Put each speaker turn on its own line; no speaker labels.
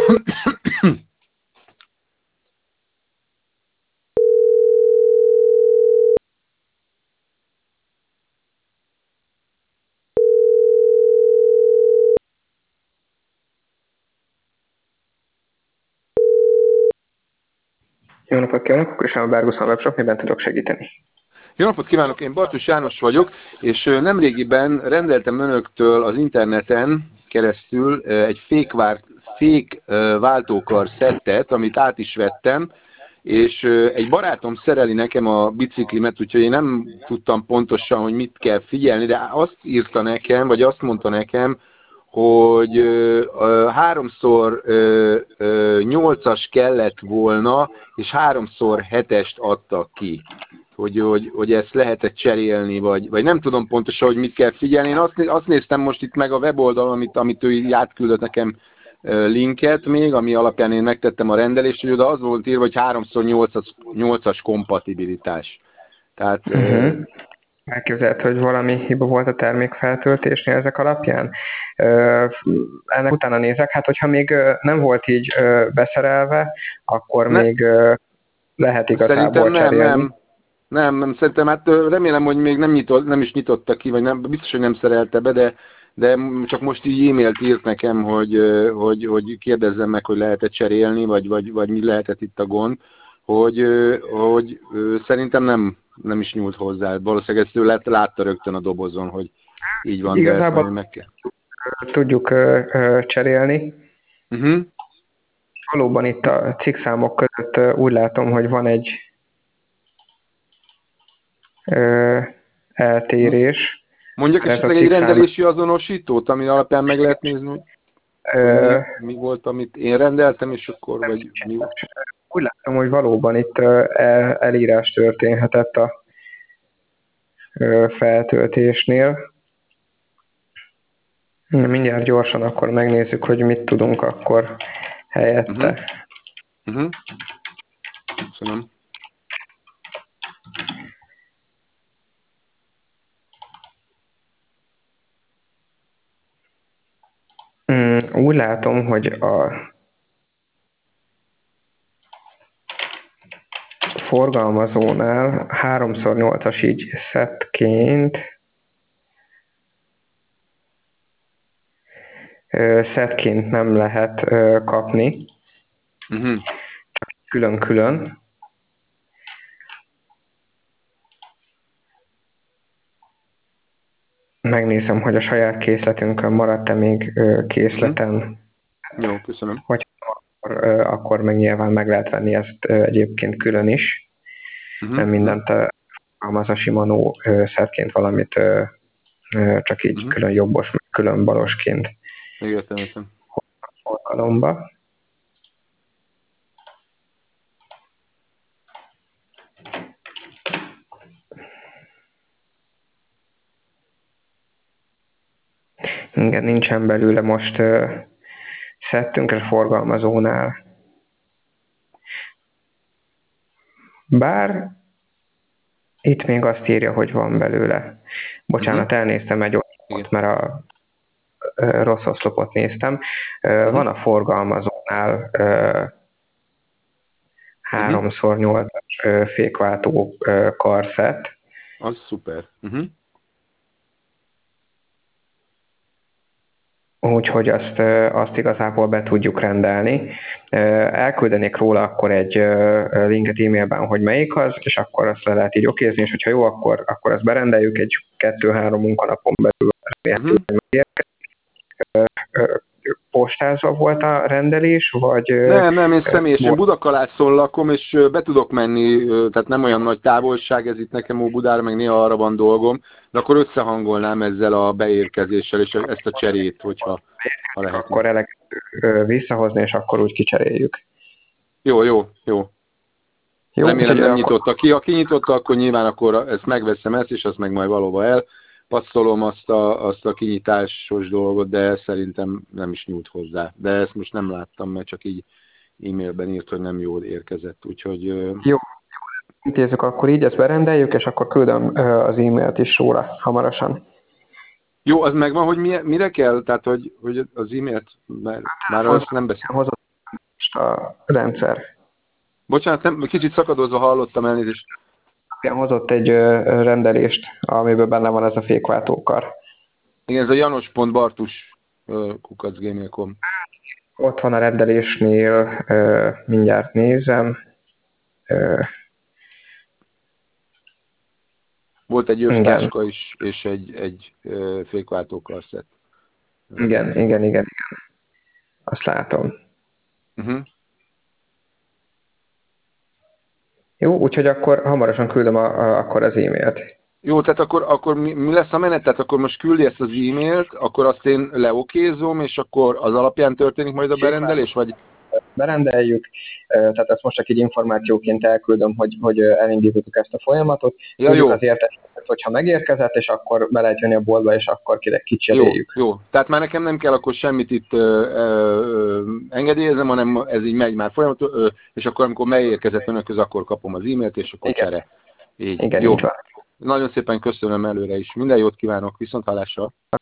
Jó napot kívánok, Köszönöm a Bárguszon Webshop, miben tudok segíteni?
Jó napot kívánok, én Bartos János vagyok, és nemrégiben rendeltem önöktől az interneten keresztül egy fék váltókar szettet, amit át is vettem, és egy barátom szereli nekem a biciklimet, úgyhogy én nem tudtam pontosan, hogy mit kell figyelni, de azt írta nekem, vagy azt mondta nekem, hogy 3x8-as kellett volna, és 3x7-est adtak ki. Hogy ezt lehet-e cserélni, vagy nem tudom pontosan, hogy mit kell figyelni. Én azt néztem most itt meg a weboldalon, amit ő így átküldött nekem linket még, ami alapján én megtettem a rendelést, hogy oda az volt írva, hogy 3x8-as kompatibilitás. Tehát...
Elképzelhető, hogy valami hiba volt a termékfeltöltésnél ezek alapján. Ennek utána nézek, hát hogyha még nem volt így beszerelve, akkor még lehet igazából cserélni.
Nem, szerintem, hát remélem, hogy még nem is nyitotta ki, vagy nem, biztos, hogy nem szerelte be, de csak most így e-mailt írt nekem, hogy kérdezzem meg, hogy lehet-e cserélni, vagy mi lehetett itt a gond, hogy szerintem nem is nyúlt hozzá. Valószínűleg ezt ő látta rögtön a dobozon, hogy így van,
igazából
de ezt meg kell.
Tudjuk cserélni. Valóban itt a cikkszámok között úgy látom, hogy van egy eltérés.
Mondjak esetleg egy rendelési azonosítót, ami alapján meg lehet nézni, hogy mi volt, amit én rendeltem, és akkor vagy mi volt?
Úgy látom, hogy valóban itt elírás történhetett a feltöltésnél. Mindjárt gyorsan akkor megnézzük, hogy mit tudunk akkor helyette.
Köszönöm.
Úgy látom, hogy a forgalmazónál 3x8-as így szettként nem lehet kapni, külön-külön. Megnézem, hogy a saját készletünkön maradt-e még készleten.
Jó, köszönöm.
Hogy akkor meg nyilván meg lehet venni ezt egyébként külön is. Nem mindent alkalmaz a Shimano szettként, valamit csak így külön jobbos, külön balosként.
Értem.
Forgalomba. Igen, nincsen belőle most szettünkre forgalmazónál. Bár itt még azt írja, hogy van belőle. Bocsánat, elnéztem egy oszlopot, mert a rossz oszlopot néztem. Van a forgalmazónál 3x8-as fékváltó karszett.
Az szuper.
Úgyhogy azt igazából be tudjuk rendelni. Elküldenék róla akkor egy linket e-mailben, hogy melyik az, és akkor azt le lehet így okézni, és hogyha jó, akkor ezt berendeljük egy 2-3 munkanapon belül. Postázva volt a rendelés, vagy...
Nem, én személyesen Budakalászon lakom, és be tudok menni, tehát nem olyan nagy távolság ez itt nekem Óbudára, meg néha arra van dolgom, de akkor összehangolnám ezzel a beérkezéssel, és ezt a cserét, hogyha lehet.
Akkor elegendő visszahozni, és akkor úgy kicseréljük.
Jó. Remélem nem nyitotta ki. Ha kinyitotta, akkor nyilván akkor ezt megveszem és azt meg majd valóban passzolom azt a kinyitásos dolgot, de szerintem nem is nyújt hozzá. De ezt most nem láttam, mert csak így e-mailben írt, hogy nem jól érkezett, úgyhogy...
Jó, intézzük akkor így, ezt berendeljük, és akkor küldöm az e-mailt is róla hamarosan.
Jó, az megvan, hogy mire kell? Tehát, hogy az e-mailt, már azt nem beszél.
most a rendszer.
Bocsánat, nem, kicsit szakadozva hallottam, elnézést.
Hozott egy rendelést, amiben benne van ez a fékváltókar.
Igen, ez a janos.bartus@gmail.com.
Ott van a rendelésnél, mindjárt nézem.
Volt egy övtáska is, és egy fékváltókarszett.
Igen. Azt látom. Jó, úgyhogy akkor hamarosan küldöm akkor az e-mailt.
Jó, tehát akkor mi lesz a menet? Tehát akkor most küldi ezt az e-mailt, akkor azt én leokézom, és akkor az alapján történik majd a berendelés, vagy?
Berendeljük, tehát ezt most csak így információként elküldöm, hogy elindítottuk ezt a folyamatot.
Ja, jó.
Az értesítést, hogyha megérkezett, és akkor be lehet jönni a boltba, és akkor kicseréljük.
Jó. Tehát már nekem nem kell akkor semmit itt engedélyezem, hanem ez így megy már folyamatos, és akkor amikor megérkezett önökhöz, akkor kapom az e-mailt, és akkor csere.
Igen,
jó.
Így van.
Nagyon szépen köszönöm előre is. Minden jót kívánok, viszonthallásra.